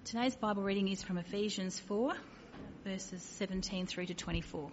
Today's Bible reading is from Ephesians 4, verses 17 through to 24.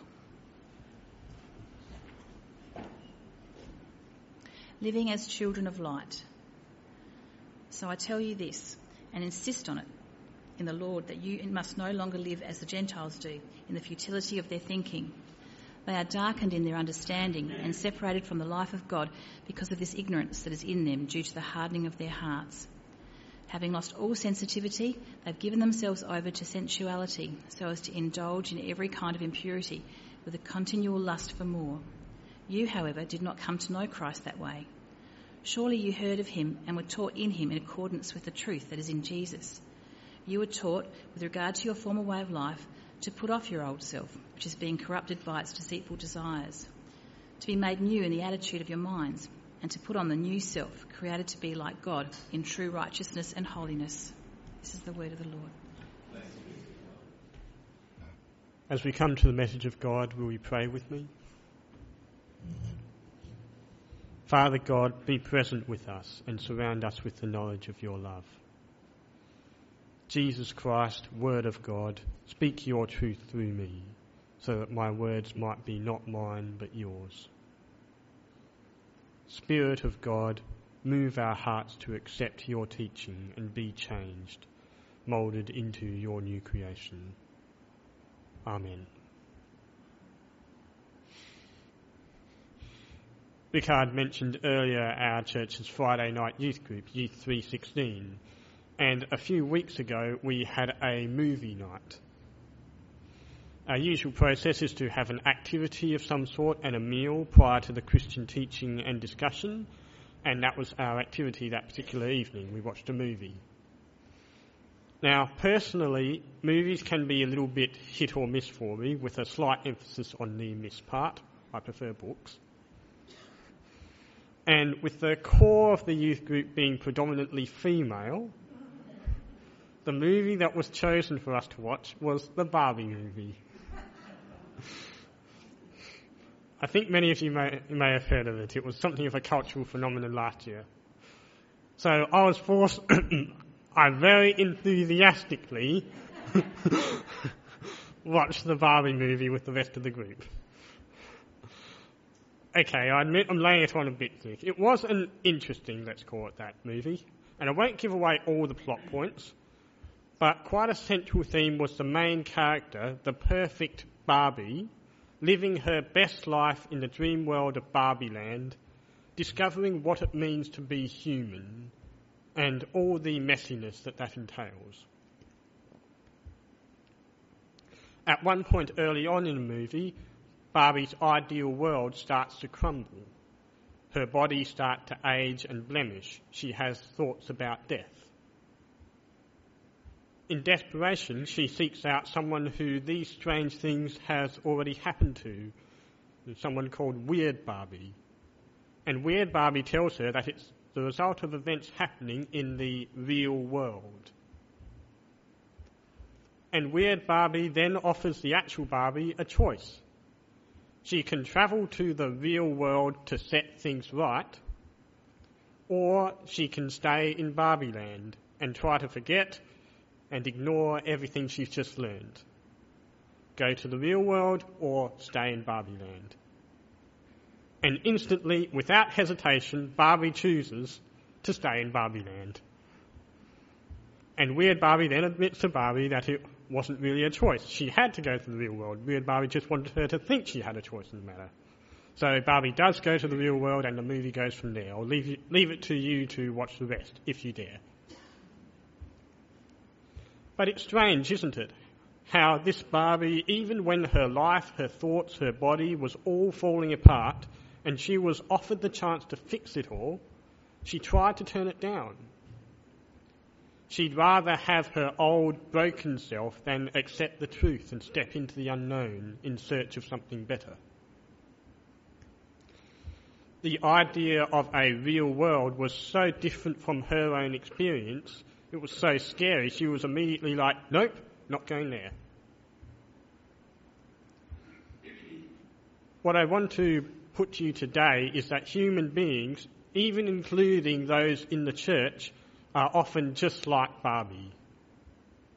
Living as children of light. So I tell you this, and insist on it in the Lord, that you must no longer live as the Gentiles do, in the futility of their thinking. They are darkened in their understanding and separated from the life of God because of this ignorance that is in them due to the hardening of their hearts. Having lost all sensitivity, they've given themselves over to sensuality so as to indulge in every kind of impurity with a continual lust for more. You, however, did not come to know Christ that way. Surely you heard of him and were taught in him in accordance with the truth that is in Jesus. You were taught, with regard to your former way of life, to put off your old self, which is being corrupted by its deceitful desires, to be made new in the attitude of your minds, and to put on the new self, created to be like God in true righteousness and holiness. This is the word of the Lord. As we come to the message of God, will you pray with me? Father God, be present with us and surround us with the knowledge of your love. Jesus Christ, Word of God, speak your truth through me, so that my words might be not mine but yours. Spirit of God, move our hearts to accept your teaching and be changed, moulded into your new creation. Amen. Ricard mentioned earlier our church's Friday night youth group, Youth 316, and a few weeks ago we had a movie night. Our usual process is to have an activity of some sort and a meal prior to the Christian teaching and discussion, and that was our activity that particular evening. We watched a movie. Now, personally, movies can be a little bit hit or miss for me, with a slight emphasis on the miss part. I prefer books. And with the core of the youth group being predominantly female, the movie that was chosen for us to watch was the Barbie movie. I think many of you may have heard of it. It was something of a cultural phenomenon last year. So I was forced, I very enthusiastically watched the Barbie movie with the rest of the group. Okay, I admit I'm laying it on a bit thick. It was an interesting, let's call it that, movie. And I won't give away all the plot points, but quite a central theme was the main character, the perfect Barbie, living her best life in the dream world of Barbie Land, discovering what it means to be human and all the messiness that entails. At one point early on in the movie, Barbie's ideal world starts to crumble. Her body starts to age and blemish. She has thoughts about death. In desperation, she seeks out someone who these strange things has already happened to, someone called Weird Barbie. And Weird Barbie tells her that it's the result of events happening in the real world. And Weird Barbie then offers the actual Barbie a choice. She can travel to the real world to set things right, or she can stay in Barbie Land and try to forget and ignore everything she's just learned. Go to the real world or stay in Barbie Land. And instantly, without hesitation, Barbie chooses to stay in Barbie Land. And Weird Barbie then admits to Barbie that it wasn't really a choice. She had to go to the real world. Weird Barbie just wanted her to think she had a choice in the matter. So Barbie does go to the real world and the movie goes from there. I'll leave it to you to watch the rest, if you dare. But it's strange, isn't it? How this Barbie, even when her life, her thoughts, her body was all falling apart and she was offered the chance to fix it all, she tried to turn it down. She'd rather have her old, broken self than accept the truth and step into the unknown in search of something better. The idea of a real world was so different from her own experience. It was so scary, she was immediately like, nope, not going there. What I want to put to you today is that human beings, even including those in the church, are often just like Barbie.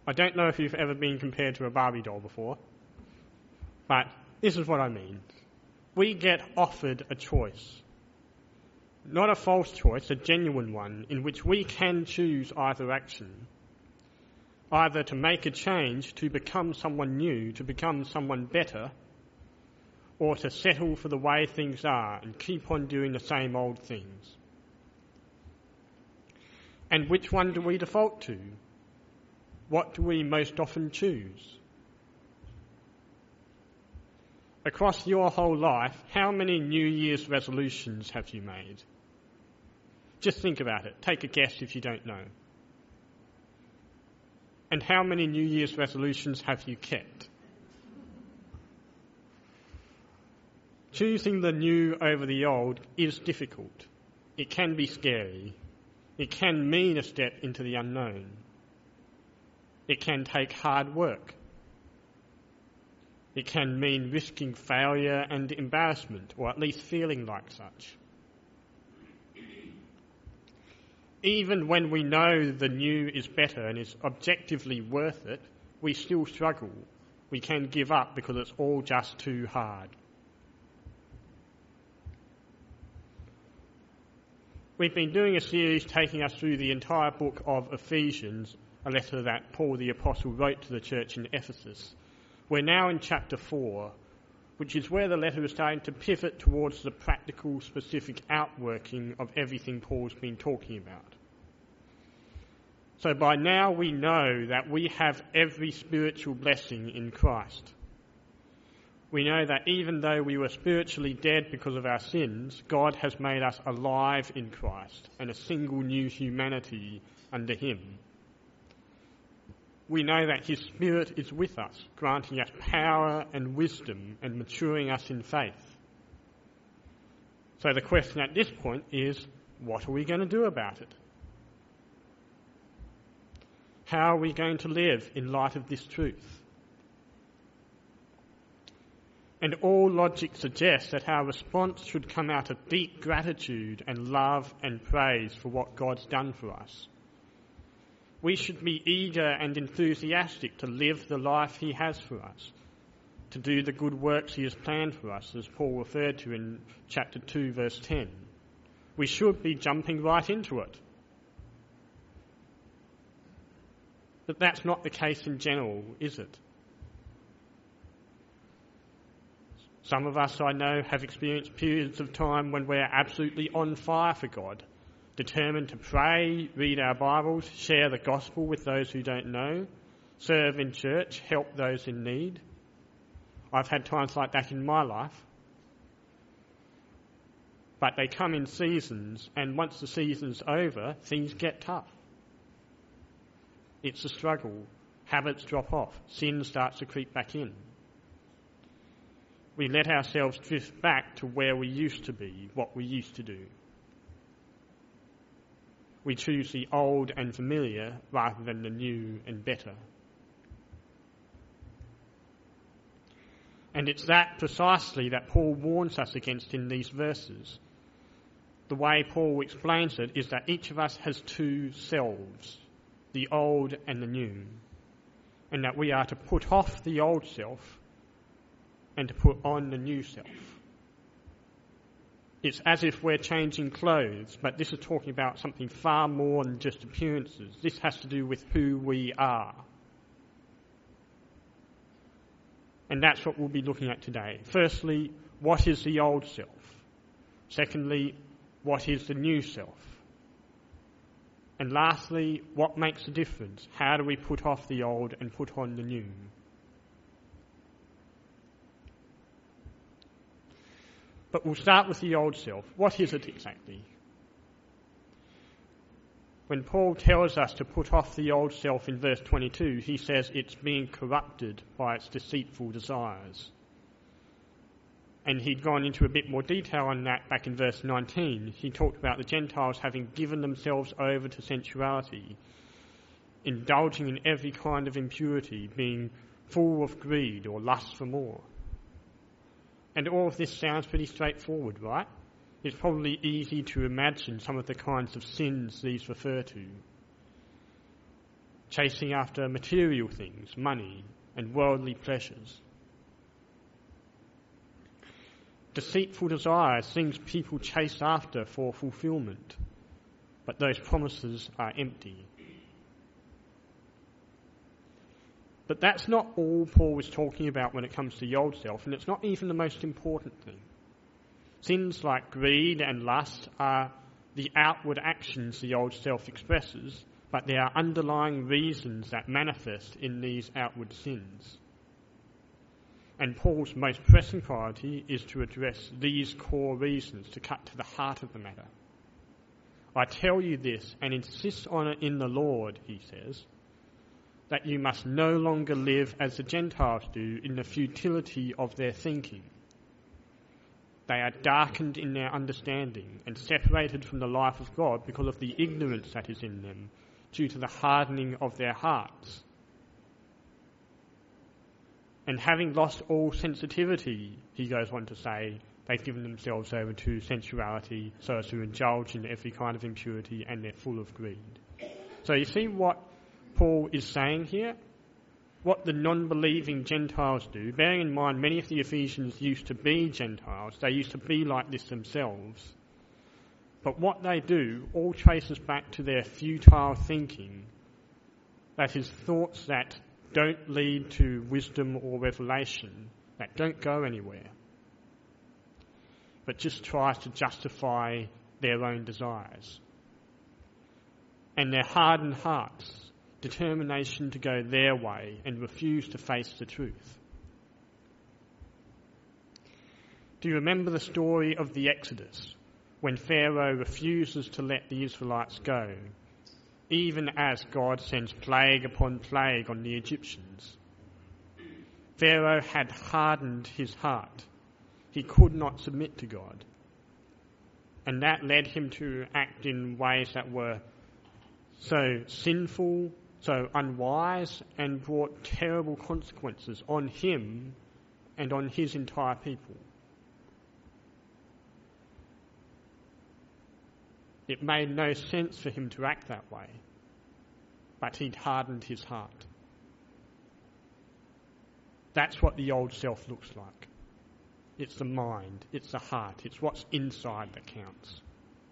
I don't know if you've ever been compared to a Barbie doll before, but this is what I mean. We get offered a choice. Not a false choice, a genuine one, in which we can choose either action. Either to make a change, to become someone new, to become someone better, or to settle for the way things are and keep on doing the same old things. And which one do we default to? What do we most often choose? Across your whole life, how many New Year's resolutions have you made? Just think about it. Take a guess if you don't know. And how many New Year's resolutions have you kept? Choosing the new over the old is difficult. It can be scary. It can mean a step into the unknown. It can take hard work. It can mean risking failure and embarrassment, or at least feeling like such. Even when we know the new is better and is objectively worth it, we still struggle. We can give up because it's all just too hard. We've been doing a series taking us through the entire book of Ephesians, a letter that Paul the Apostle wrote to the church in Ephesus. We're now in chapter 4, which is where the letter is starting to pivot towards the practical, specific outworking of everything Paul's been talking about. So by now we know that we have every spiritual blessing in Christ. We know that even though we were spiritually dead because of our sins, God has made us alive in Christ and a single new humanity under him. We know that his Spirit is with us, granting us power and wisdom and maturing us in faith. So the question at this point is, what are we going to do about it? How are we going to live in light of this truth? And all logic suggests that our response should come out of deep gratitude and love and praise for what God's done for us. We should be eager and enthusiastic to live the life he has for us, to do the good works he has planned for us, as Paul referred to in chapter 2, verse 10. We should be jumping right into it. But that's not the case in general, is it? Some of us, I know, have experienced periods of time when we're absolutely on fire for God, determined to pray, read our Bibles, share the gospel with those who don't know, serve in church, help those in need. I've had times like that in my life. But they come in seasons, and once the season's over, things get tough. It's a struggle. Habits drop off. Sin starts to creep back in. We let ourselves drift back to where we used to be, what we used to do. We choose the old and familiar rather than the new and better. And it's that precisely that Paul warns us against in these verses. The way Paul explains it is that each of us has two selves, the old and the new, and that we are to put off the old self and to put on the new self. It's as if we're changing clothes, but this is talking about something far more than just appearances. This has to do with who we are. And that's what we'll be looking at today. Firstly, what is the old self? Secondly, what is the new self? And lastly, what makes a difference? How do we put off the old and put on the new? But we'll start with the old self. What is it exactly? When Paul tells us to put off the old self in verse 22, he says it's being corrupted by its deceitful desires. And he'd gone into a bit more detail on that back in verse 19. He talked about the Gentiles having given themselves over to sensuality, indulging in every kind of impurity, being full of greed or lust for more. And all of this sounds pretty straightforward, right? It's probably easy to imagine some of the kinds of sins these refer to. chasing after material things, money, and worldly pleasures. Deceitful desires, things people chase after for fulfillment, but those promises are empty. But that's not all Paul was talking about when it comes to the old self, and it's not even the most important thing. Sins like greed and lust are the outward actions the old self expresses, but there are underlying reasons that manifest in these outward sins. And Paul's most pressing priority is to address these core reasons, to cut to the heart of the matter. I tell you this and insist on it in the Lord, he says, that you must no longer live as the Gentiles do in the futility of their thinking. They are darkened in their understanding and separated from the life of God because of the ignorance that is in them, due to the hardening of their hearts. And having lost all sensitivity, he goes on to say, they've given themselves over to sensuality so as to indulge in every kind of impurity, and they're full of greed. So you see what Paul is saying here? What the non-believing Gentiles do, bearing in mind many of the Ephesians used to be Gentiles, they used to be like this themselves. But what they do all traces back to their futile thinking, that is, thoughts that don't lead to wisdom or revelation, that don't go anywhere, but just tries to justify their own desires. And their hardened hearts, determination to go their way and refuse to face the truth. Do you remember the story of the Exodus, when Pharaoh refuses to let the Israelites go, even as God sends plague upon plague on the Egyptians? Pharaoh had hardened his heart. He could not submit to God. And that led him to act in ways that were so sinful, so unwise, and brought terrible consequences on him and on his entire people. It made no sense for him to act that way, but he'd hardened his heart. That's what the old self looks like. It's the mind, it's the heart, it's what's inside that counts.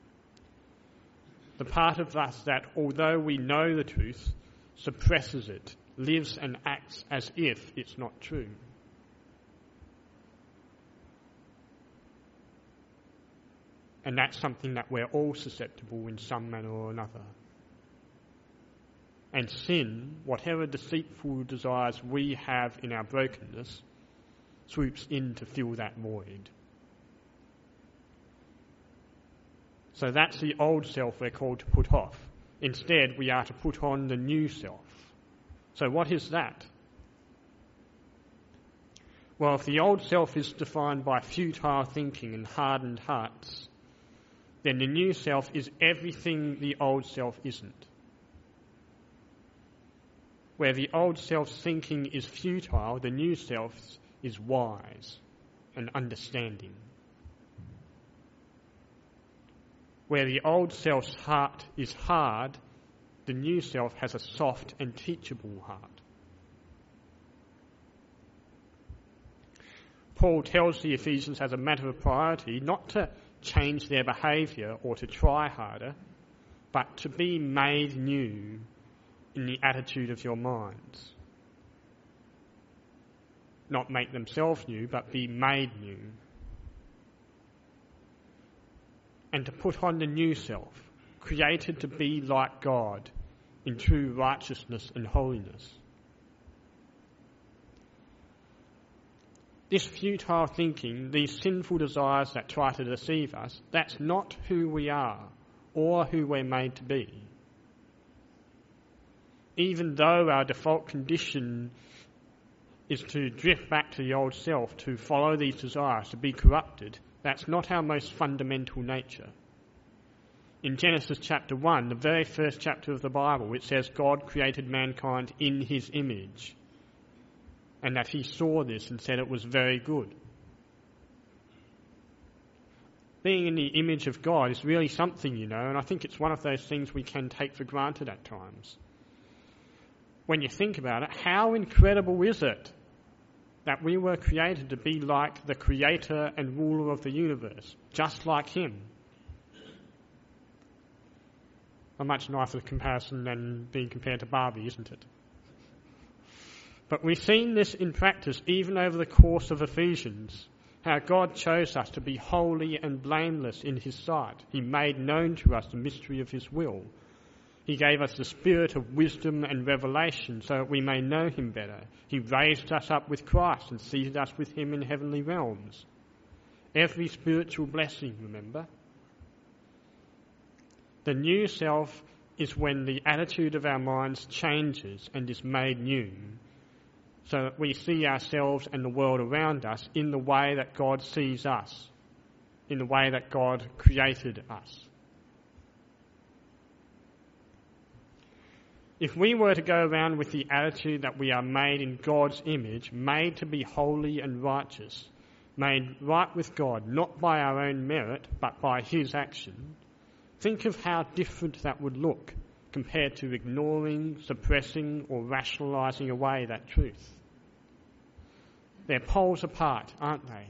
The part of us that, although we know the truth, suppresses it, lives and acts as if it's not true. And that's something that we're all susceptible in some manner or another. And sin, whatever deceitful desires we have in our brokenness, swoops in to fill that void. So that's the old self we're called to put off. Instead, we are to put on the new self. So what is that? Well, if the old self is defined by futile thinking and hardened hearts, then the new self is everything the old self isn't. Where the old self's thinking is futile, the new self is wise and understanding. Where the old self's heart is hard, the new self has a soft and teachable heart. Paul tells the Ephesians as a matter of priority not to change their behaviour or to try harder, but to be made new in the attitude of your minds. Not make themselves new, but be made new. And to put on the new self, created to be like God in true righteousness and holiness. This futile thinking, these sinful desires that try to deceive us, that's not who we are or who we're made to be. Even though our default condition is to drift back to the old self, to follow these desires, to be corrupted, that's not our most fundamental nature. In Genesis chapter 1, the very first chapter of the Bible, it says God created mankind in his image, and that he saw this and said it was very good. Being in the image of God is really something, and I think it's one of those things we can take for granted at times. when you think about it, how incredible is it that we were created to be like the creator and ruler of the universe, just like him? A much nicer comparison than being compared to Barbie, isn't it? But we've seen this in practice even over the course of Ephesians, how God chose us to be holy and blameless in his sight. He made known to us the mystery of his will. He gave us the spirit of wisdom and revelation so that we may know him better. He raised us up with Christ and seated us with him in heavenly realms. Every spiritual blessing, remember? The new self is when the attitude of our minds changes and is made new, so that we see ourselves and the world around us in the way that God sees us, in the way that God created us. If we were to go around with the attitude that we are made in God's image, made to be holy and righteous, made right with God, not by our own merit, but by his action, think of how different that would look compared to ignoring, suppressing, or rationalising away that truth. They're poles apart, aren't they?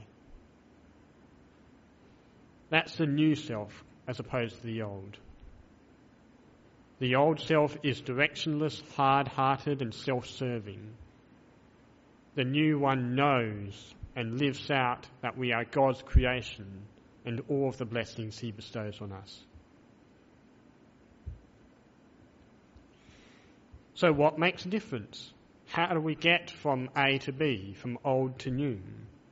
That's the new self as opposed to the old. The old self is directionless, hard-hearted and self-serving. The new one knows and lives out that we are God's creation and all of the blessings he bestows on us. So what makes a difference? How do we get from A to B, from old to new?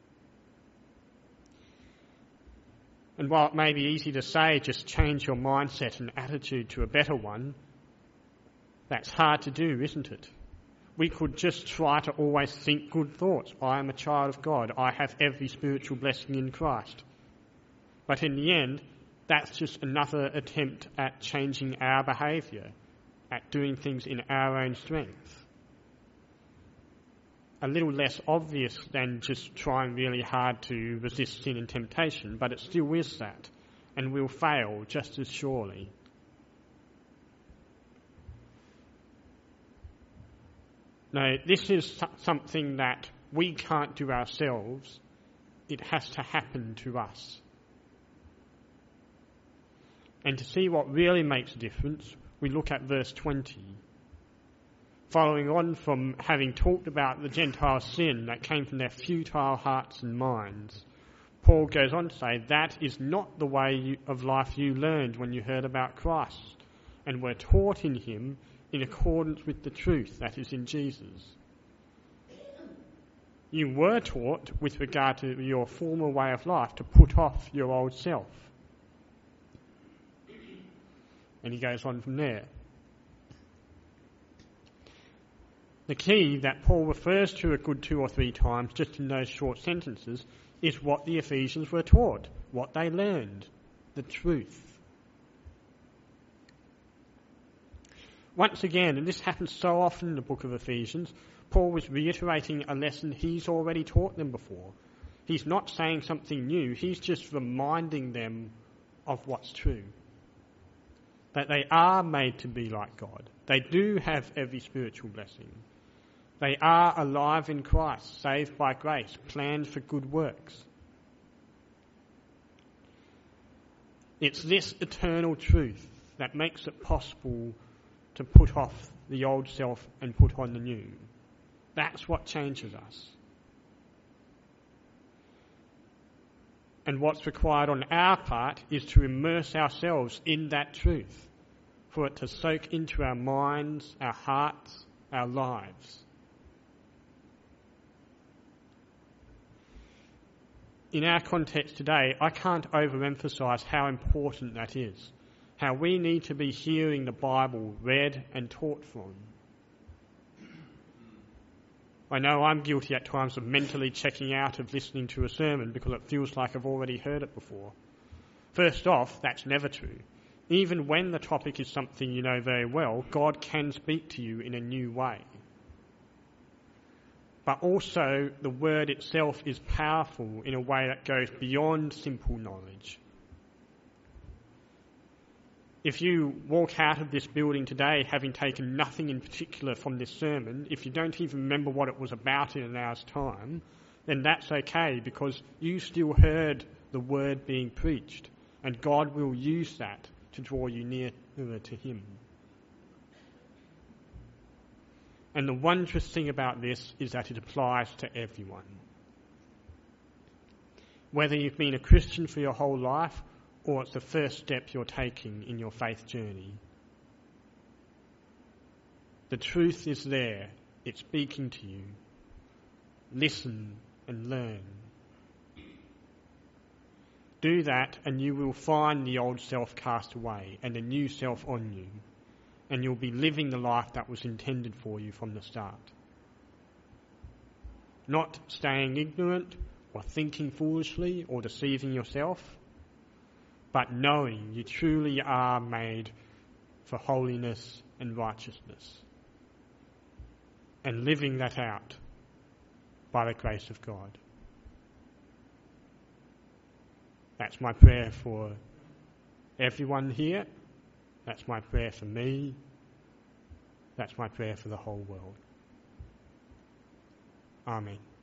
And while it may be easy to say, just change your mindset and attitude to a better one, that's hard to do, isn't it? We could just try to always think good thoughts. I am a child of God. I have every spiritual blessing in Christ. But in the end, that's just another attempt at changing our behaviour, at doing things in our own strength. A little less obvious than just trying really hard to resist sin and temptation, but it still is that, and we'll fail just as surely. No, this is something that we can't do ourselves. It has to happen to us. And to see what really makes a difference, we look at verse 20. Following on from having talked about the Gentiles' sin that came from their futile hearts and minds, Paul goes on to say, that is not the way of life you learned when you heard about Christ and were taught in him in accordance with the truth that is in Jesus. You were taught with regard to your former way of life to put off your old self. And he goes on from there. The key that Paul refers to a good 2 or 3 times just in those short sentences is what the Ephesians were taught, what they learned, the truth. Once again, and this happens so often in the book of Ephesians, Paul was reiterating a lesson he's already taught them before. He's not saying something new, he's just reminding them of what's true. That they are made to be like God. They do have every spiritual blessing. They are alive in Christ, saved by grace, planned for good works. It's this eternal truth that makes it possible to put off the old self and put on the new. That's what changes us. And what's required on our part is to immerse ourselves in that truth, for it to soak into our minds, our hearts, our lives. In our context today, I can't overemphasise how important that is, how we need to be hearing the Bible read and taught from. I know I'm guilty at times of mentally checking out of listening to a sermon because it feels like I've already heard it before. First off, that's never true. Even when the topic is something you know very well, God can speak to you in a new way. But also, the word itself is powerful in a way that goes beyond simple knowledge. If you walk out of this building today having taken nothing in particular from this sermon, if you don't even remember what it was about in an hour's time, then that's okay, because you still heard the word being preached, and God will use that to draw you nearer to him. And the wondrous thing about this is that it applies to everyone. Whether you've been a Christian for your whole life, or it's the first step you're taking in your faith journey. The truth is there. It's speaking to you. Listen and learn. Do that and you will find the old self cast away and a new self on you, and you'll be living the life that was intended for you from the start. Not staying ignorant or thinking foolishly or deceiving yourself, but knowing you truly are made for holiness and righteousness, and living that out by the grace of God. That's my prayer for everyone here. That's my prayer for me. That's my prayer for the whole world. Amen.